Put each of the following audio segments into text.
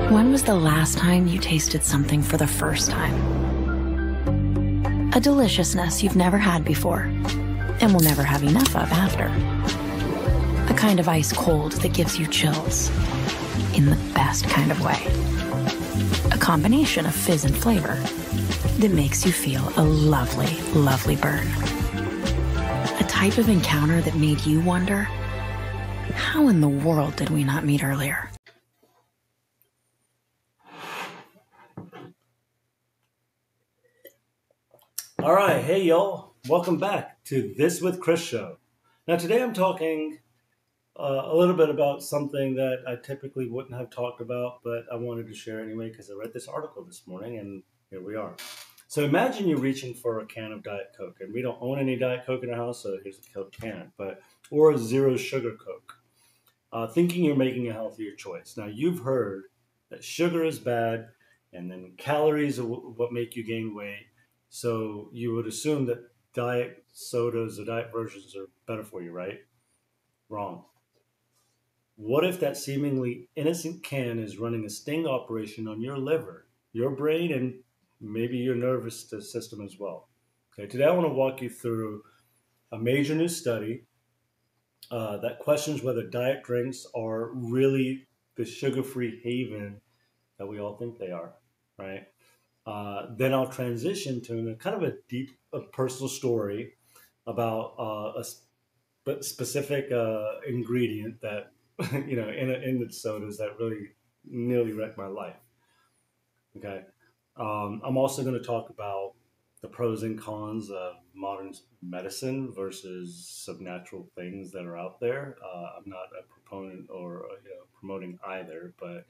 When was the last time you tasted something for the first time? A deliciousness you've never had before and will never have enough of after. A kind of ice cold that gives you chills in the best kind of way. A combination of fizz and flavor that makes you feel a lovely, lovely burn. A type of encounter that made you wonder, how in the world did we not meet earlier? All right, hey y'all, welcome back to This with Chris show. Now today I'm talking a little bit about something that I typically wouldn't have talked about, but I wanted to share anyway because I read this article this morning and here we are. So imagine you're reaching for a can of Diet Coke, and we don't own any Diet Coke in our house, so here's a Coke can, or a zero sugar Coke, thinking you're making a healthier choice. Now you've heard that sugar is bad and then calories are what make you gain weight. So you would assume that diet sodas or diet versions are better for you, right? Wrong. What if that seemingly innocent can is running a sting operation on your liver, your brain, and maybe your nervous system as well? Okay, today I want to walk you through a major new study that questions whether diet drinks are really the sugar-free haven that we all think they are, right? Then I'll transition to kind of a deep personal story about a specific ingredient that, in the sodas that really nearly wrecked my life. Okay. I'm also going to talk about the pros and cons of modern medicine versus some natural things that are out there. I'm not a proponent or promoting either, but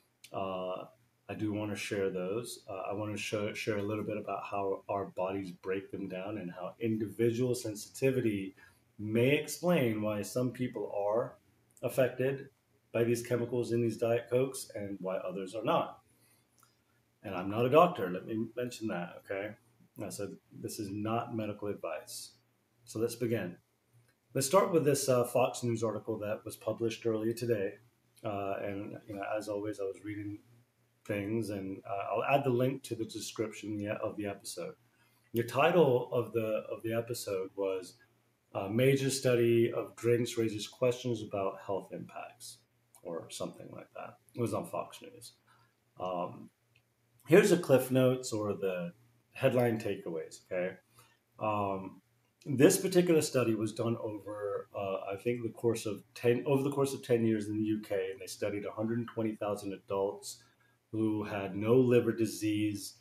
I do want to share those. I want to share a little bit about how our bodies break them down and how individual sensitivity may explain why some people are affected by these chemicals in these Diet Cokes and why others are not. And I'm not a doctor, let me mention that, okay? So this is not medical advice. So let's begin. Let's start with this Fox News article that was published earlier today. And as always, I was reading things, and I'll add the link to the description of the episode. The title of the episode was "Major Study of Drinks Raises Questions About Health Impacts," or something like that. It was on Fox News. Here's the Cliff Notes or the headline takeaways. Okay, this particular study was done over, I think, the course of 10 years in the UK, and they studied 120,000 adults who had no liver disease,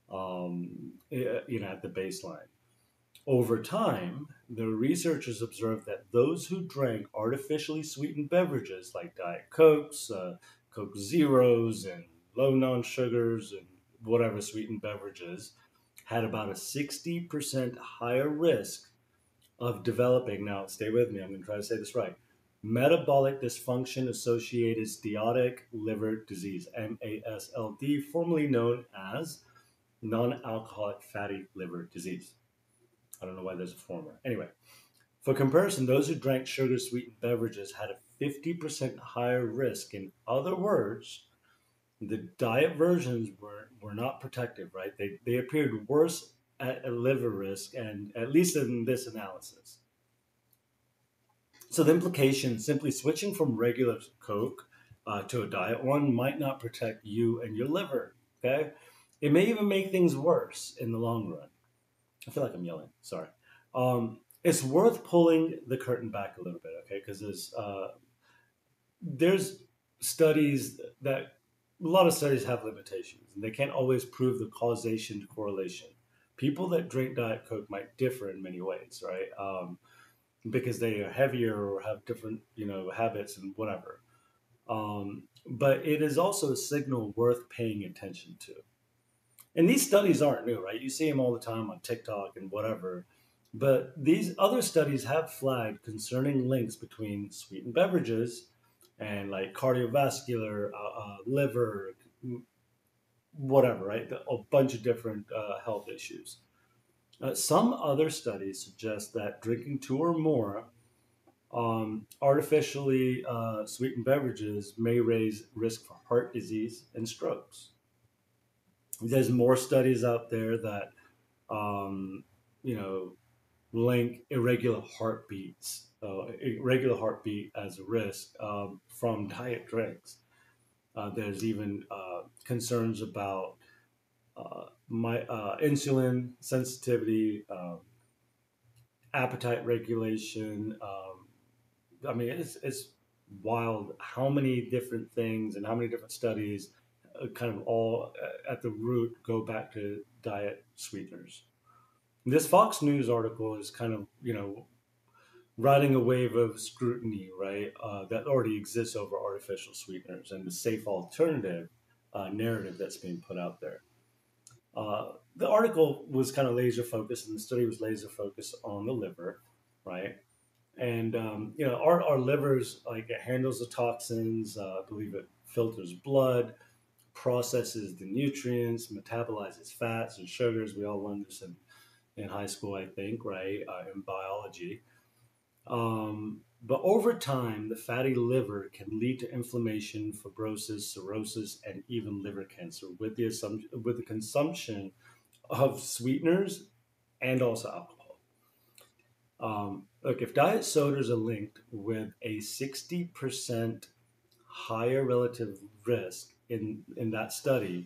at the baseline. Over time, the researchers observed that those who drank artificially sweetened beverages like Diet Cokes, Coke Zeros, and low non-sugars, and whatever sweetened beverages, had about a 60% higher risk of developing, now stay with me, I'm going to try to say this right, metabolic dysfunction associated steatotic liver disease, MASLD, formerly known as non-alcoholic fatty liver disease. I don't know why there's a former. Anyway, for comparison, those who drank sugar-sweetened beverages had a 50% higher risk. In other words, the diet versions were not protective, right? They appeared worse at a liver risk, and at least in this analysis. So the implication, simply switching from regular Coke to a diet one might not protect you and your liver, okay? It may even make things worse in the long run. I feel like I'm yelling, sorry. It's worth pulling the curtain back a little bit, okay? Because there's studies that, a lot of studies have limitations, and they can't always prove the causation to correlation. People that drink Diet Coke might differ in many ways, right? Because they are heavier or have different, habits and whatever. But it is also a signal worth paying attention to. And these studies aren't new, right? You see them all the time on TikTok and whatever. But these other studies have flagged concerning links between sweetened beverages and like cardiovascular, liver, whatever, right? A bunch of different health issues. Some other studies suggest that drinking two or more Artificially sweetened beverages may raise risk for heart disease and strokes. There's more studies out there that, um, you know, link irregular heartbeat as a risk from diet drinks. There's even concerns about my insulin sensitivity, appetite regulation. I mean, it's wild how many different things and how many different studies kind of all at the root go back to diet sweeteners. This Fox News article is kind of, riding a wave of scrutiny, right, that already exists over artificial sweeteners and the safe alternative narrative that's being put out there. The article was kind of laser focused, and the study was laser focused on the liver, right? And our livers, like, it handles the toxins. I believe it filters blood, processes the nutrients, metabolizes fats and sugars. We all learned this in high school, I think, right? In biology. But over time, the fatty liver can lead to inflammation, fibrosis, cirrhosis, and even liver cancer with the consumption of sweeteners and also alcohol. Look, if diet sodas are linked with a 60% higher relative risk in that study,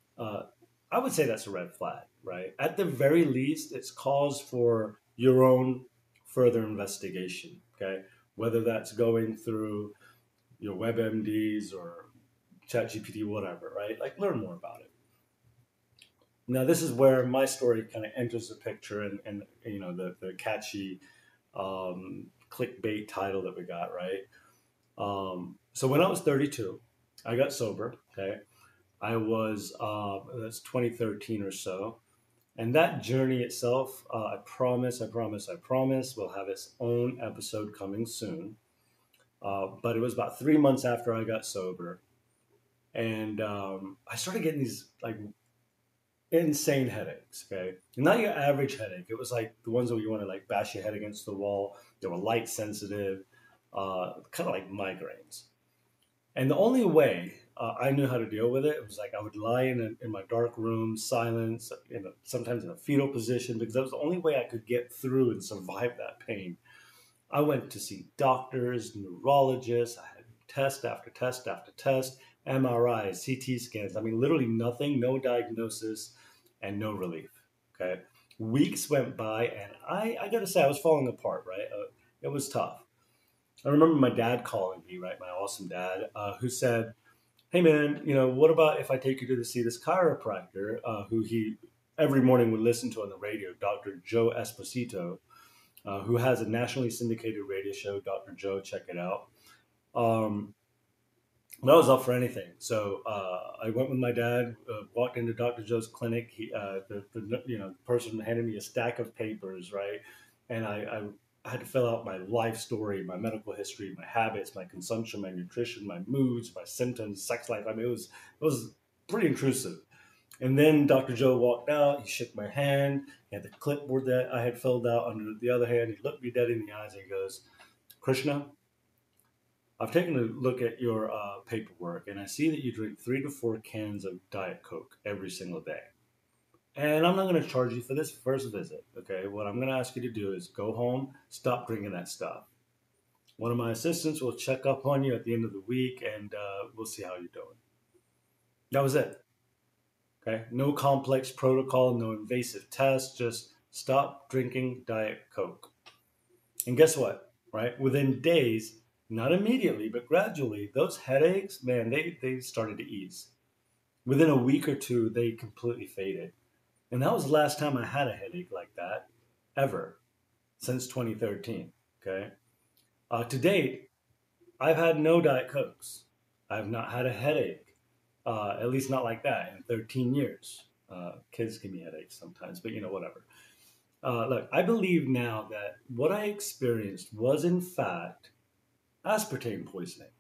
I would say that's a red flag, right? At the very least, it's cause for your own further investigation, okay? Whether that's going through your WebMDs or ChatGPT, whatever, right? Like, learn more about it. Now, this is where my story kind of enters the picture, and the catchy clickbait title that we got, right? So when I was 32, I got sober, okay? I was, that's 2013 or so. And that journey itself, I promise, will have its own episode coming soon. But it was about 3 months after I got sober. And I started getting these, like, insane headaches, okay? Not your average headache. It was like the ones where you want to, like, bash your head against the wall. They were light sensitive, kind of like migraines. And the only way I knew how to deal with it was, like, I would lie in my dark room, silence, sometimes in a fetal position, because that was the only way I could get through and survive that pain. I went to see doctors, neurologists. I had test after test after test, MRIs, CT scans. I mean, literally nothing, no diagnosis, and no relief. Okay, weeks went by, and I got to say, I was falling apart. Right, it was tough. I remember my dad calling me, right, my awesome dad, who said, "Hey man, what about if I take you to see this chiropractor who he every morning would listen to on the radio, Dr. Joe Esposito, who has a nationally syndicated radio show, Dr. Joe, check it out." But I was up for anything. So I went with my dad, walked into Dr. Joe's clinic. The person handed me a stack of papers, right? And I had to fill out my life story, my medical history, my habits, my consumption, my nutrition, my moods, my symptoms, sex life. I mean, it was pretty intrusive. And then Dr. Joe walked out. He shook my hand. He had the clipboard that I had filled out under the other hand. He looked me dead in the eyes and he goes, "Krishna, I've taken a look at your paperwork, and I see that you drink 3 to 4 cans of Diet Coke every single day. And I'm not going to charge you for this first visit, okay? What I'm going to ask you to do is go home, stop drinking that stuff. One of my assistants will check up on you at the end of the week, and we'll see how you're doing." That was it, okay? No complex protocol, no invasive tests, just stop drinking Diet Coke. And guess what, right? Within days, not immediately, but gradually, those headaches, man, they started to ease. Within a week or two, they completely faded. And that was the last time I had a headache like that, ever, since 2013, okay? To date, I've had no Diet Cokes. I've not had a headache, at least not like that, in 13 years. Kids give me headaches sometimes, but whatever. Look, I believe now that what I experienced was, in fact, aspartame poisoning,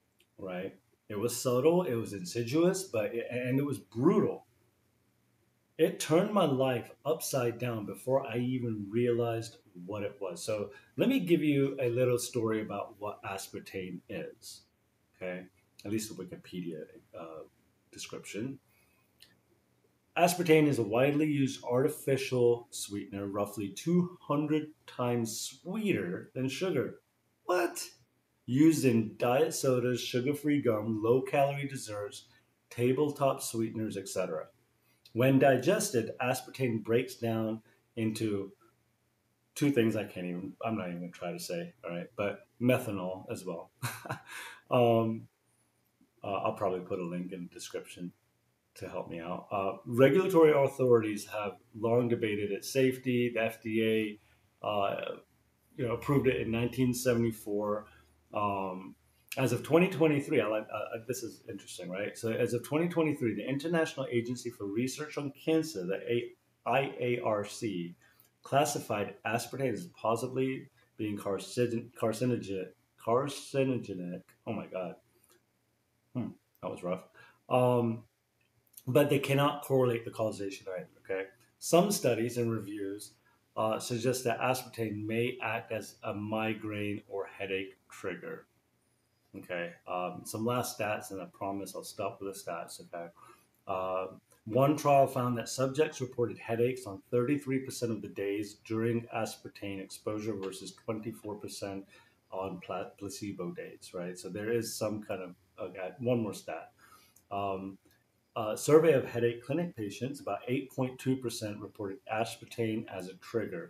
right? It was subtle, it was insidious, and it was brutal. It turned my life upside down before I even realized what it was. So let me give you a little story about what aspartame is. Okay, at least the Wikipedia description. Aspartame is a widely used artificial sweetener, roughly 200 times sweeter than sugar. What? Used in diet sodas, sugar-free gum, low-calorie desserts, tabletop sweeteners, etc. When digested, aspartame breaks down into two things I'm not even going to try to say, all right, but methanol as well. um, I'll probably put a link in the description to help me out. Regulatory authorities have long debated its safety. The FDA, approved it in 1974. Um, as of 2023, this is interesting, right? So, as of 2023, the International Agency for Research on Cancer, the IARC, classified aspartame as possibly being carcinogenic. Carcinogenic. Oh my God, that was rough. Um, but they cannot correlate the causation either. Okay, some studies and reviews suggest that aspartame may act as a migraine or headache trigger. Okay, some last stats, and I promise I'll stop with the stats. Okay, uh, one trial found that subjects reported headaches on 33% of the days during aspartame exposure versus 24% on placebo days. Right, so there is some kind of one more stat. Um, survey of headache clinic patients, about 8.2% reported aspartame as a trigger.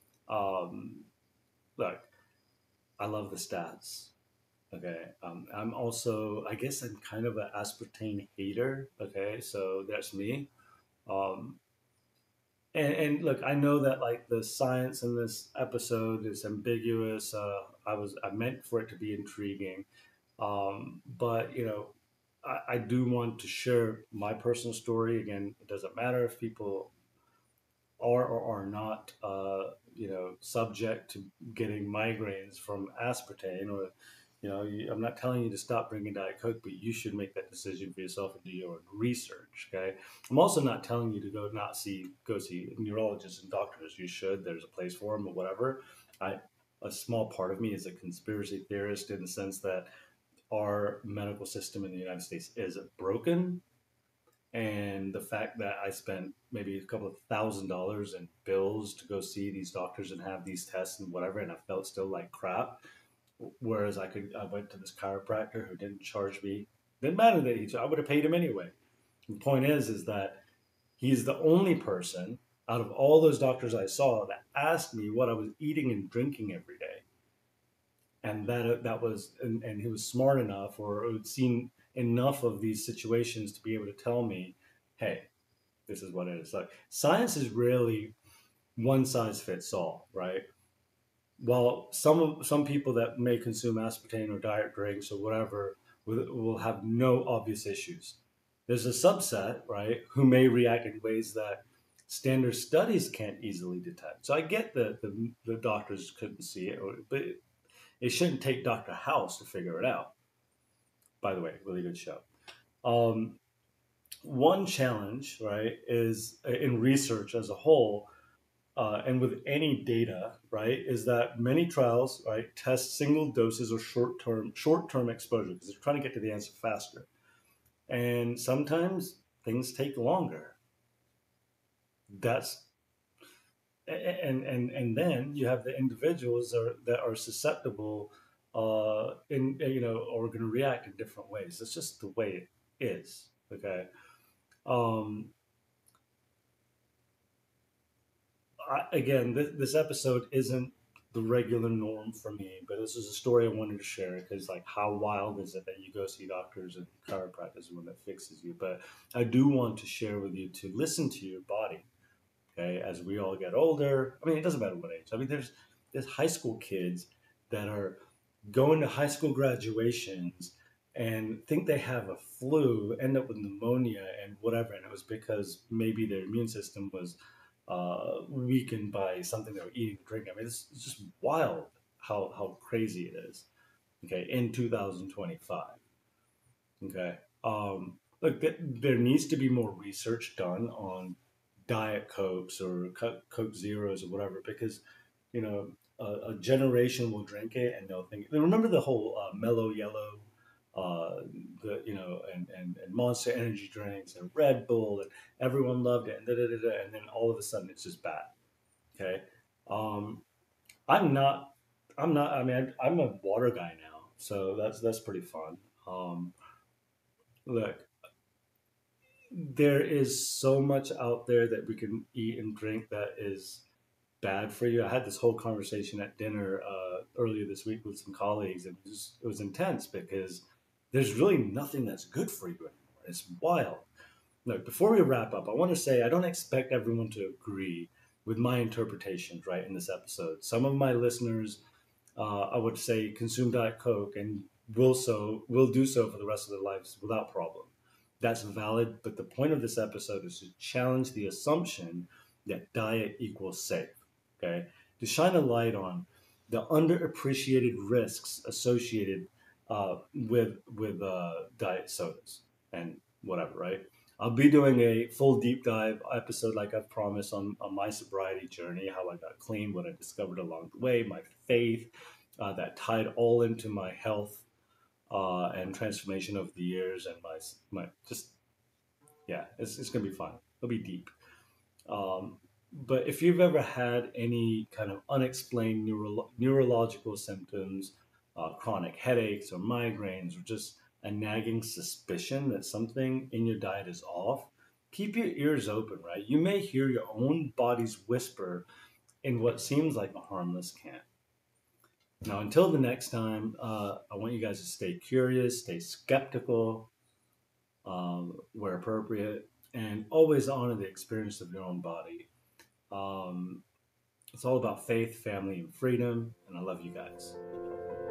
Look, I love the stats. Okay. I'm also, I guess I'm kind of an aspartame hater. Okay. So that's me. Um, and look, I know that like the science in this episode is ambiguous. I meant for it to be intriguing. But I do want to share my personal story. Again, it doesn't matter if people are or are not, subject to getting migraines from aspartame, or I'm not telling you to stop drinking Diet Coke, but you should make that decision for yourself and do your own research. Okay. I'm also not telling you to go see neurologists and doctors. You should. There's a place for them, or whatever. A small part of me is a conspiracy theorist in the sense that our medical system in the United States is broken. And the fact that I spent maybe a couple of $1,000s in bills to go see these doctors and have these tests and whatever, and I felt still like crap. Whereas I went to this chiropractor who didn't charge me. Didn't matter that I would have paid him anyway. The point is that he's the only person out of all those doctors I saw that asked me what I was eating and drinking every day. And and he was smart enough, or had seen enough of these situations to be able to tell me, hey, this is what it is. Like, science is really one size fits all, right? While some people that may consume aspartame or diet drinks or whatever will have no obvious issues. There's a subset, right, who may react in ways that standard studies can't easily detect. So I get that the doctors couldn't see it, but it shouldn't take Dr. House to figure it out. By the way, really good show. One challenge, right, is in research as a whole, and with any data, right, is that many trials, right, test single doses or short-term exposure because they're trying to get to the answer faster, and sometimes things take longer. That's and then you have the individuals that are susceptible, or going to react in different ways. That's just the way it is. Okay. Um, Again, this episode isn't the regular norm for me, but this is a story I wanted to share because, like, how wild is it that you go see doctors and chiropractors when that fixes you? But I do want to share with you to listen to your body. Okay, as we all get older, I mean, it doesn't matter what age. I mean, there's high school kids that are going to high school graduations and think they have a flu, end up with pneumonia and whatever, and it was because maybe their immune system was weakened by something they were eating or drinking. I mean, it's just wild how crazy it is. Okay, in 2025. Okay, look, there needs to be more research done on Diet Cokes or Coke Zeros or whatever, because a generation will drink it and they'll think. Remember the whole Mellow Yellow, and Monster Energy drinks and Red Bull, and everyone loved it, and and then all of a sudden it's just bad. Okay, um, I'm not. I'm not. I mean, I'm a water guy now, so that's pretty fun. Um, Look, there is so much out there that we can eat and drink that is bad for you. I had this whole conversation at dinner earlier this week with some colleagues, and it was intense because there's really nothing that's good for you anymore. It's wild. Look, before we wrap up, I want to say I don't expect everyone to agree with my interpretations right in this episode. Some of my listeners, I would say, consume Diet Coke and will do so for the rest of their lives without problem. That's valid, but the point of this episode is to challenge the assumption that diet equals safe. Okay, to shine a light on the underappreciated risks associated with diet sodas and whatever. Right, I'll be doing a full deep dive episode, like I've promised, on my sobriety journey, how I got clean, what I discovered along the way, my faith that tied all into my health and transformation over the years, and my just yeah, it's gonna be fun. It'll be deep. But if you've ever had any kind of unexplained neurological symptoms, chronic headaches or migraines, or just a nagging suspicion that something in your diet is off, keep your ears open, right? You may hear your own body's whisper in what seems like a harmless can. Now, until the next time, I want you guys to stay curious, stay skeptical where appropriate, and always honor the experience of your own body. It's all about faith, family, and freedom, and I love you guys.